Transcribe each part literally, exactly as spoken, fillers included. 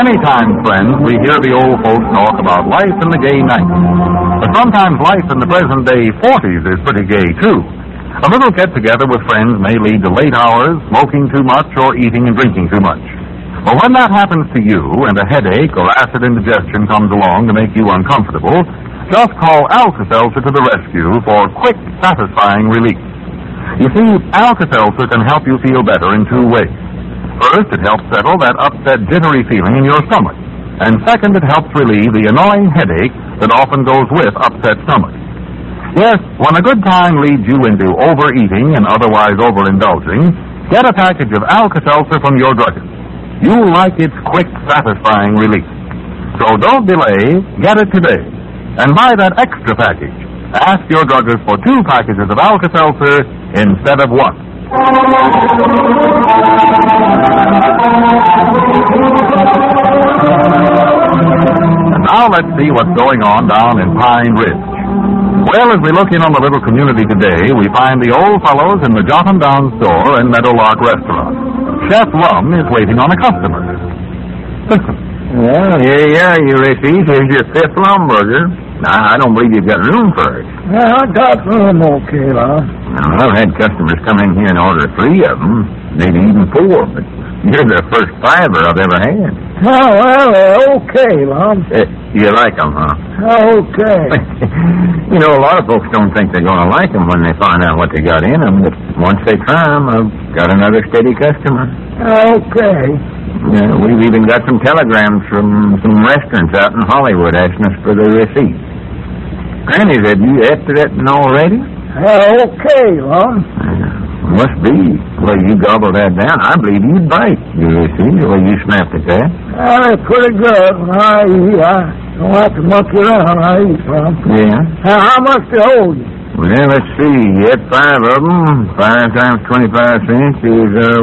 Many times, friends, we hear the old folks talk about life in the gay nineties. But sometimes life in the present-day forties is pretty gay, too. A little get-together with friends may lead to late hours, smoking too much, or eating and drinking too much. Well, when that happens to you and a headache or acid indigestion comes along to make you uncomfortable, just call Alka-Seltzer to the rescue for quick, satisfying relief. You see, Alka-Seltzer can help you feel better in two ways. First, it helps settle that upset, jittery feeling in your stomach. And second, it helps relieve the annoying headache that often goes with upset stomach. Yes, when a good time leads you into overeating and otherwise overindulging, get a package of Alka-Seltzer from your druggist. You'll like its quick, satisfying relief. So don't delay, get it today. And buy that extra package. Ask your druggist for two packages of Alka-Seltzer instead of one. And now let's see what's going on down in Pine Ridge. Well, as we look in on the little community today, we find the old fellows in the Jotham Down store and Meadowlark restaurant. Chef Lum is waiting on a customer. Listen. Well, here you are, Ulysses. Here's your fifth lumburger. I don't believe you've got room for it. Yeah, I got room, okay, Lum. Well, I've had customers come in here and order three of them, maybe even four, but you're the first fiver I've ever had. Oh, well, uh, okay, Lum. Uh, you like them, huh? Okay. You know, a lot of folks don't think they're going to like them when they find out what they got in them, but once they try them, I've got another steady customer. Okay. Yeah, we've even got some telegrams from some restaurants out in Hollywood asking us for their receipts. Granny, have you after that already? Uh, okay, Lum. Uh, must be. Well, you gobbled that down. I believe you'd bite, Ulysses, the way you snapped at that. Well, it's pretty good when I eat. I don't have to monkey around when I eat, Lum. Yeah? Now, how much to hold you? Well, let's see. You had five of them. Five times twenty-five cents is, uh,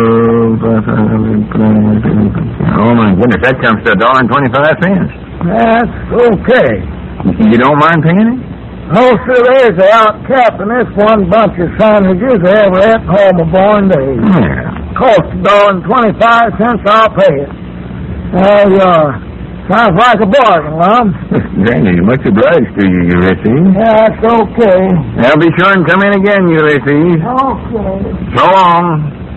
oh, my goodness, that comes to a dollar and twenty-five cents. That's okay. You don't mind paying it? No, sir, there's the out cap in this one bunch of sandwiches I ever ate in all my born days. Yeah. Cost a dollar and twenty-five cents, I'll pay it. Well, uh, sounds like a bargain, Lum. Granny, much obliged to you, Ulysses. Yeah, that's okay. Now be sure and come in again, Ulysses. Okay. So long.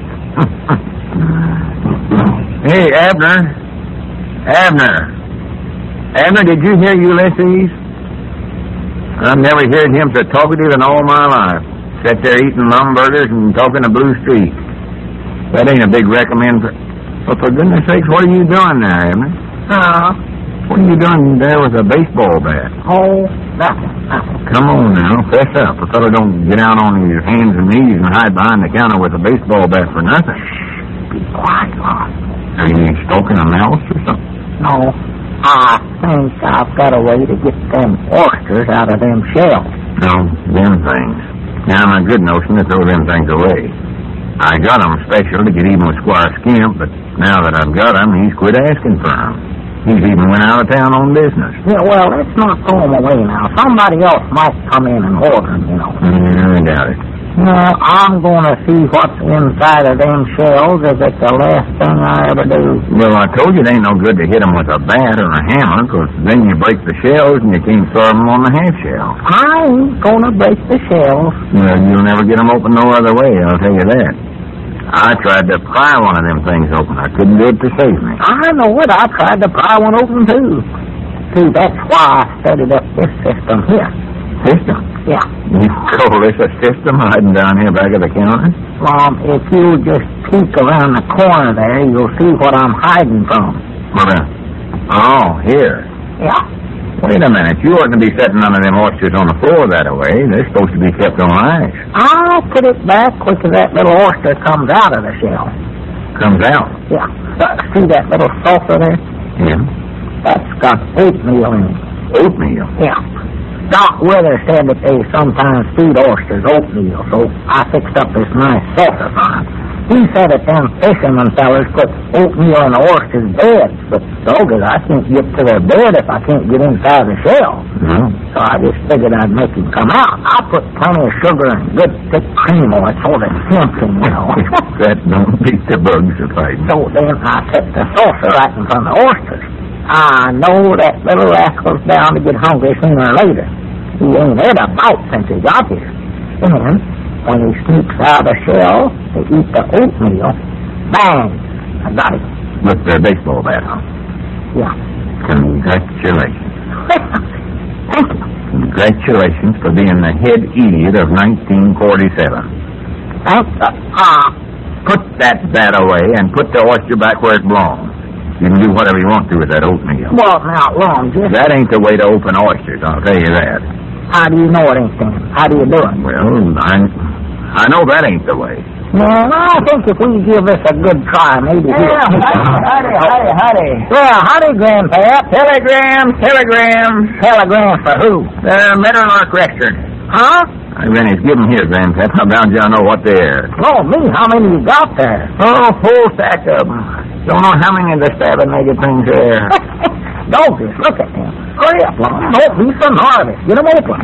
Hey, Abner. Abner. Abner, did you hear Ulysses? I've never heard him so talkative in all my life. Sat there eating lumburgers and talking to Blue Street. That ain't a big recommend for... Well, for goodness sakes, what are you doing there, Abner? Uh, What are you doing there with a baseball bat? oh, nothing, nothing. Come on now, fess up. A fellow don't get out on his hands and knees and hide behind the counter with a baseball bat for nothing. Be quiet, Lum. Are you stalking a mouse or something? No, I think I've got a way to get them oysters out of them shells. No, them things. Now, I'm a good notion to throw them things away. I got 'em special to get even with Squire Skimp, but now that I've got 'em, he's quit asking for 'em. He's even went out of town on business. Yeah, well, let's not throw them away now. Somebody else might come in and order them, you know. Mm, I doubt it. No, I'm going to see what's inside of them shells if it's the last thing I ever do. Well, I told you it ain't no good to hit 'em with a bat or a hammer, 'cause then you break the shells and you can't throw 'em on the half shell. I ain't going to break the shells. Well, you'll never get 'em open no other way, I'll tell you that. I tried to pry one of them things open. I couldn't do it to save me. I know it. I tried to pry one open, too. See, that's why I studied up this system here. System? Yeah. You call this a system hiding down here back of the counter? Mom, if you just peek around the corner there, you'll see what I'm hiding from. What a... Oh, here. Yeah. Wait a minute. You oughtn't to be setting none of them oysters on the floor that way. They're supposed to be kept on ice. I'll put it back quick as that little oyster comes out of the shell. Comes out? Yeah. Uh, see that little saucer there? Yeah. That's got oatmeal in it. Oatmeal? Yeah. Doc Withers said that they sometimes feed oysters oatmeal, so I fixed up this nice saucer for 'em. He said that them fishermen fellas put oatmeal in the oysters' beds, but doggone, I can't get to their bed if I can't get inside the shell. Hmm? So I just figured I'd make him come out. I put plenty of sugar and good thick cream on it so that it tempts him, you know. That don't beat the bugs a fight. So then I set the saucer right in front of the oysters. I know that little rascal's bound to get hungry sooner or later. He ain't had a bite since he got here. Then, when he sneaks out of the shell to eat the oatmeal, bang! I got him. With the baseball bat, huh? Yeah. Congratulations. Thank you. Congratulations for being the head idiot of nineteen forty-seven. Thanks. Uh, ah. Put that bat away and put the oyster back where it belongs. You can do whatever you want to with that oatmeal. Well, now, long, just... That ain't the way to open oysters, I'll tell you that. How do you know it ain't, Sam? How do you do it? Well, I, I know that ain't the way. Well, I think if we give this a good try, maybe... Yeah, howdy, howdy, howdy. Well, howdy, Grandpa. Telegram, telegram. Telegram for who? The Meadowlark restaurant. Huh? I Rennie's give 'em here, Grandpa. I'm bound you I know what they are. Oh, me, how many you got there? Oh, full stack of 'em. Don't know how many of the stabbing-legged things there. Doggies, look at him. Hurry up, Lon. Don't be so nervous. Get 'em open.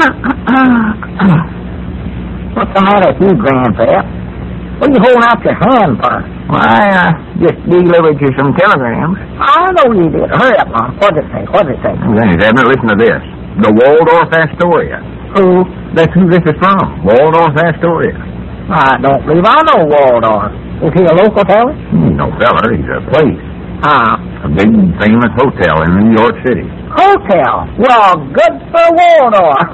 What's the matter with you, Grandpa? What are you holding out your hand for? Why, I uh, just delivered you some telegrams. I know you did. Hurry up, Lon. What'd it say? What'd it say? Rennie's Abner, listen to this. The Waldorf Astoria. Who? That's who this is from. Waldorf Astoria. I don't believe I know Waldorf. Is he a local fella? He's no fella. He's a place. Ah. A big, famous hotel in New York City. Hotel? Well, good for Waldorf.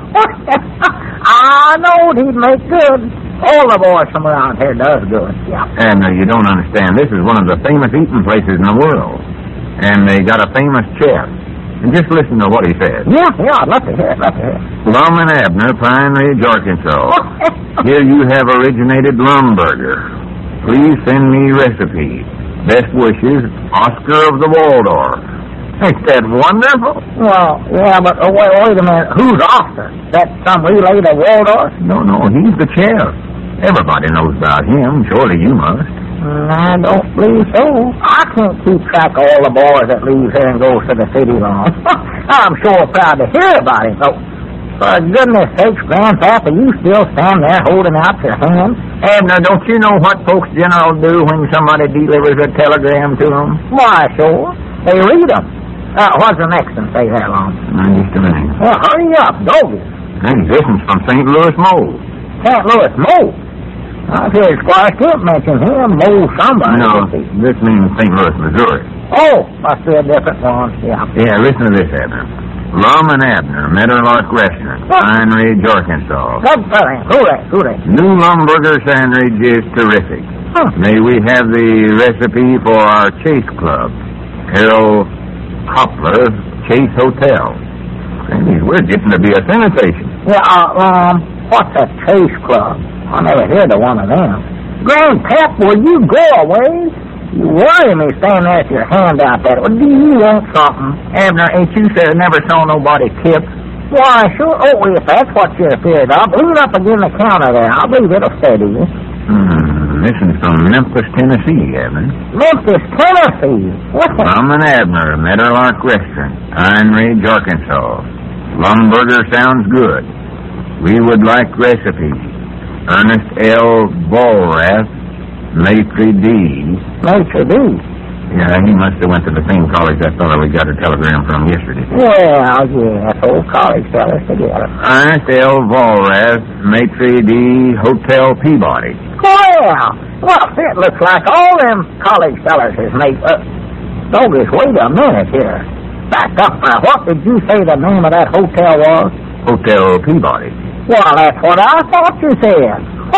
I know he'd make good. All the boys from around here does good. Yeah. And uh, you don't understand. This is one of the famous eating places in the world. And they got a famous chef. And just listen to what he said. Yeah, yeah, I'd love to hear it, love to hear it. Lum and Abner, Pine Ridge, Arkansas. Here you have originated Lumburger. Please send me recipe. Best wishes, Oscar of the Waldorf. Ain't that wonderful? Well, yeah, but oh, wait, wait a minute. Who's Oscar? That some relay to Waldorf? No, no, he's the chef. Everybody knows about him. Surely you must. I don't believe so. I can't keep track of all the boys that leave here and goes to the city long. I'm sure proud to hear about him, though. For goodness sakes, Grandpapa, you still stand there holding out your hand? Abner, don't you know what folks generally do when somebody delivers a telegram to them? Why, sure. They read them. Uh, what's the next one say that long? Uh, just a minute. Well, hurry up, doggy. Hey, this one's from Saint Louis, Mo. Saint Louis, Mo? I've heard Squire Kemp mention him, Mo somebody. No, this means Saint Louis, Missouri. Oh, must be a different one, yeah. Yeah, listen to this, Abner. Lum and Abner, Meadowlark Restaurant, Pine Ridge, Arkansas. Good for him. Hooray, hooray. New Lumburger sandwich is terrific. Huh. May we have the recipe for our Chase Club, Harold Hopler Chase Hotel. We're getting to be a sensation. Yeah, uh, um, what's a Chase Club? I never heard of one of them. Grandpap, will you go away? You worry me standing there with your hand out there. Well, do you want something? Abner, ain't you said never saw nobody tip? Why, sure. Oh, if that's what you're afraid of, lean up against the counter there. I believe it'll steady you. Hmm, this is from Memphis, Tennessee, Abner. Memphis, Tennessee? What the... Lum and Abner, Meadowlark Restaurant, Pine Ridge, Arkansas. Lumburger sounds good. We would like recipes. Ernest L. Vollrath, Maitre D. Maitre D? Yeah, he must have went to the same college that fellow we got a telegram from yesterday. Well, yes, old college fellas together. Ernest L. Vollrath, Maitre D. Hotel Peabody. Well, well, it looks like all them college fellas is made up. Doggers, wait a minute here. Back up now. What did you say the name of that hotel was? Hotel Peabody. Well, that's what I thought you said.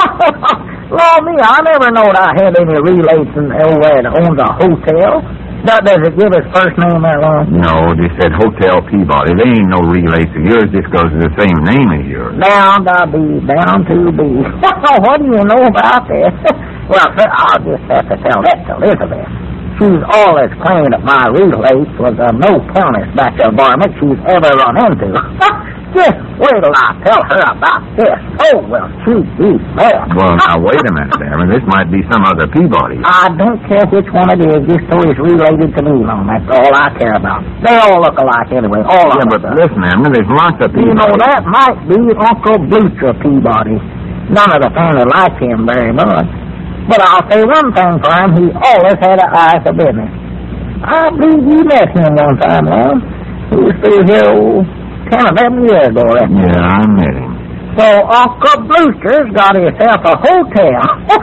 Lord me, I never knowed I had any relates in over there that owns a hotel. Does, does it give his first name there, Lord? No, they said Hotel Peabody. They ain't no relates of yours just because it's the same name as yours. Down to be, down to be. What do you know about this? Well, sir, I'll just have to tell that to Elizabeth. She's always claimed that my relates was uh, no countess back of varmint she's ever run into. Just wait till I tell her about this. Oh, well, she be mad. Well, now, wait a minute, Abner. This might be some other Peabody. I don't care which one it is, just so it's related to me, Mom. That's all I care about. They all look alike anyway, all Yeah, of but them. listen, Abner, there's lots of Peabody. You know, that might be Uncle Blucher Peabody. None of the family like him very much. But I'll say one thing for him, he always had an eye for business. I believe you met him one time, Mom. He was through here, oh, ten or eleven years ago, I reckon. Yeah, I met him. So Uncle Blucher's got himself a hotel.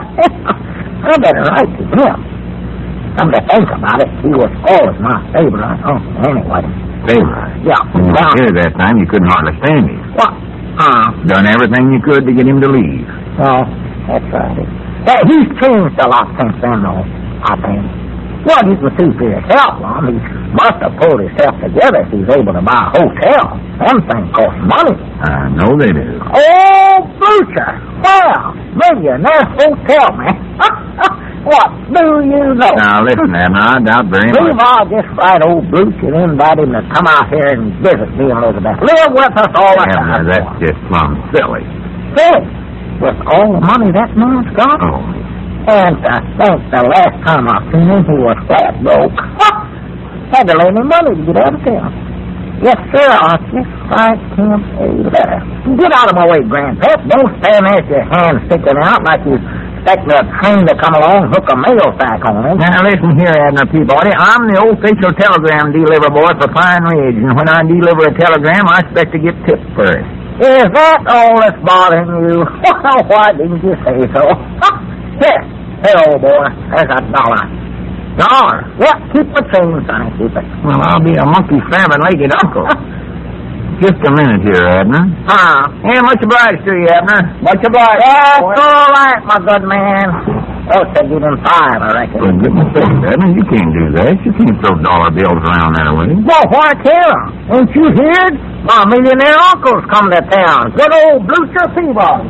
I better write to him. Come to think about it, he was always my favorite uncle anyway. Favorite? Yeah. When you Well, here that time, you couldn't hardly stand him. what? Uh, Done everything you could to get him to leave. well, that's right. Yeah, he's changed a lot since then, though, I think. Well, you can see for yourself, Mom. He must have pulled himself together if he's able to buy a hotel. Them things cost money. I know they do. Oh, Blucher! Well, millionaire hotel, man. What do you know? Now, listen, Abner, I doubt very Believe much. I'll just write old Blucher and invite him to come out here and visit me, Elizabeth. Live with us all the Abner, time. that's just plumb silly. Silly. With all the money that man's got. Oh, And I think the last time I seen him, he was flat broke. Had to lend him money to get out of town. Yes, sir, I'll just write him a letter. Get out of my way, Grandpap. Don't stand there with your hand sticking out like you expect a train to come along and hook a mail sack on him. now, listen here, Abner Peabody. I'm the official telegram deliverer boy for Pine Ridge, and when I deliver a telegram, I expect to get tipped for it. Is that all that's bothering you? Well, why didn't you say so? Here, here, old boy. There's a dollar. Dollar? Yep, keep the change, son. Keep it. Well, I'll be a monkey salmon-legged uncle. Just a minute here, Abner. Ah, Yeah, much obliged to you, Abner. Much obliged. that's boy. all right, my good man. Oh, say give him five, I reckon. For goodness sake, Abner, you can't do that. You can't throw dollar bills around that way. Well, why can't I? Ain't you heard? My millionaire uncle's come to town. Good old Blucher Peabody.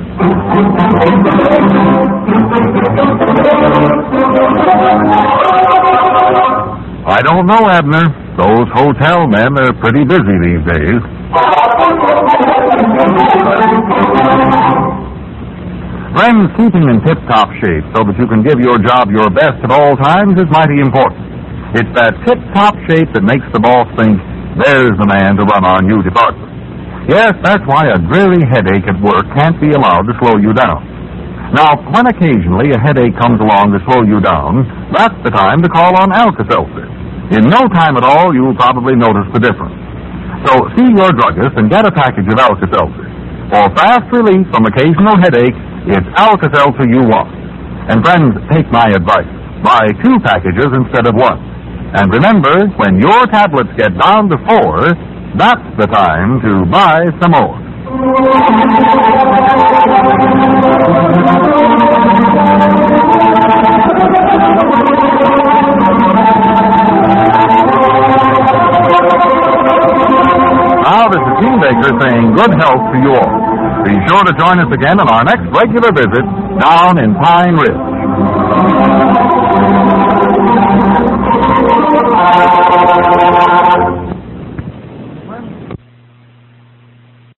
I don't know, Abner. Those hotel men are pretty busy these days. Friends, keeping in tip-top shape so that you can give your job your best at all times is mighty important. It's that tip-top shape that makes the boss think, there's the man to run our new department. Yes, that's why a dreary headache at work can't be allowed to slow you down. Now, when occasionally a headache comes along to slow you down, that's the time to call on Alka-Seltzer. In no time at all, you'll probably notice the difference. So see your druggist and get a package of Alka-Seltzer. For fast relief from occasional headache, it's Alka-Seltzer you want. And friends, take my advice. Buy two packages instead of one. And remember, when your tablets get down to four, that's the time to buy some more. Now, this is Gene Baker saying good health to you all. Be sure to join us again on our next regular visit down in Pine Ridge.